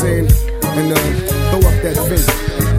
saying? And throw up that finger.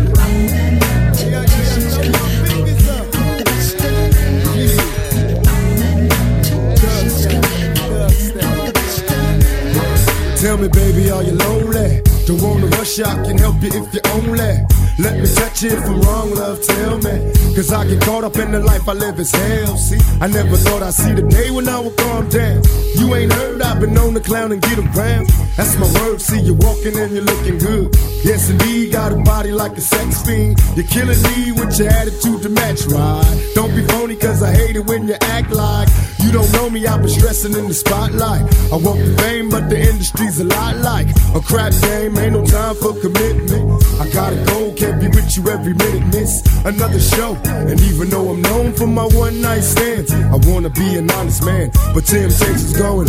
Tell me, baby, are you lonely? Don't wanna rush, I can help you if you only let me touch you. If I'm wrong, love, tell me. Cause I get caught up in the life I live as hell. See, I never thought I'd see the day when I would calm down. You ain't heard, I've been known to clown and get around. That's my word, see you walking and you're looking good. Yes, indeed, got a body like a sex fiend. You're killing me with your attitude to match, right? Don't be phony, cause I hate it when you act like you don't know me. I've been stressing in the spotlight. I want the fame, but the industry's a lot like a crap game. Ain't no time for commitment. I gotta go, can't be with you every minute. Miss another show, and even though I'm known for my one night stands, I wanna be an honest man, but Temptation's going.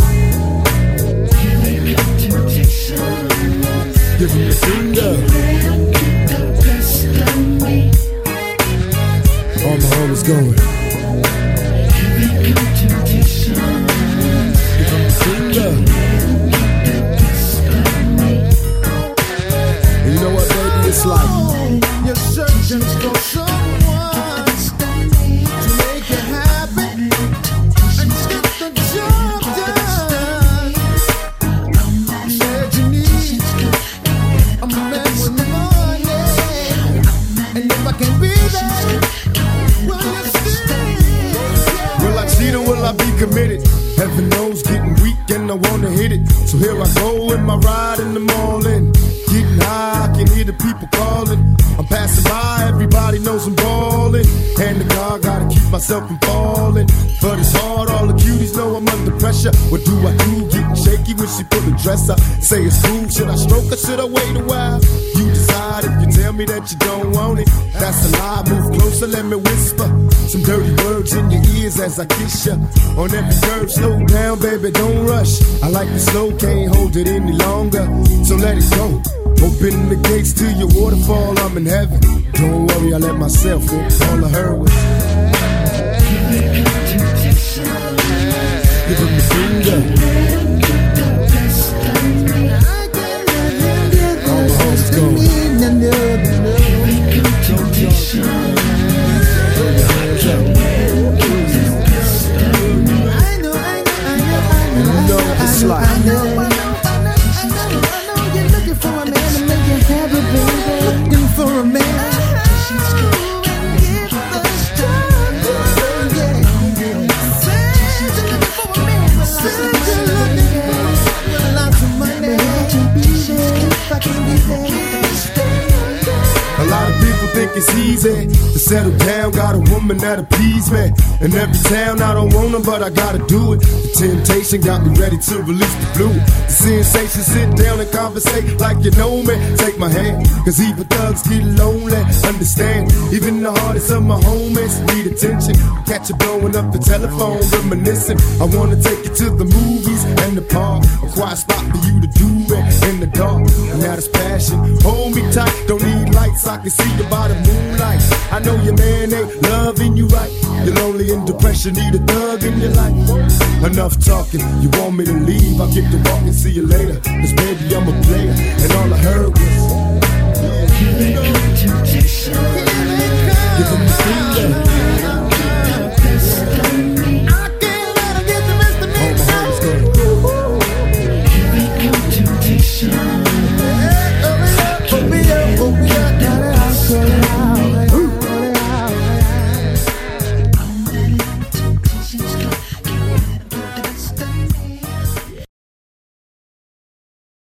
Give him the finger. All my homies going. Give him the finger. And you know what, baby? It's like you're searching for someone to make you happy and get the job done. You said you need a man with money, and if I can be there, will you stay? Will I cheat or will I be committed? Heaven knows, getting weak and I wanna hit it. So here I go in my ride in the morning. Getting high, I can hear the people calling. I'm passing by, everybody knows I'm ballin'. Hand the car, gotta keep myself from falling. But it's hard, all the cuties know I'm under pressure. What do I do? Getting shaky when she put the dress up. Say it's cool, should I stroke or should I wait a while? You decide. If you tell me that you don't want it, that's a lie. Move closer, let me whisper some dirty words in your ears as I kiss ya. On every curve, slow down, baby, don't rush. I like the slow, can't hold it any longer, so let it go. Open the gates to your waterfall, I'm in heaven. Don't worry, I let myself go. All I heard was give him the finger. All the hoes go. It's like looking for a man. A lot of people think it's easy to settle down. Got a woman that'll please me. In every town I don't want her, but I gotta do it. The temptation got me ready to release the fluid. The sensation, sit down and conversate like you know me. Take my hand, cause even thugs get lonely. Understand, even the hardest of my homies need attention. Catch you blowing up the telephone, reminiscing. I wanna take you to the movies and the park. A quiet spot for you to do it in the dark. And now there's passion, hold me tight. Don't need lights, I can see you by the moonlight. I know your man ain't loving you right. You're lonely and depression, need a thug in your life. Enough talking, you want me to leave, I'll get to walking, see you later. Cause baby, I'm a player, and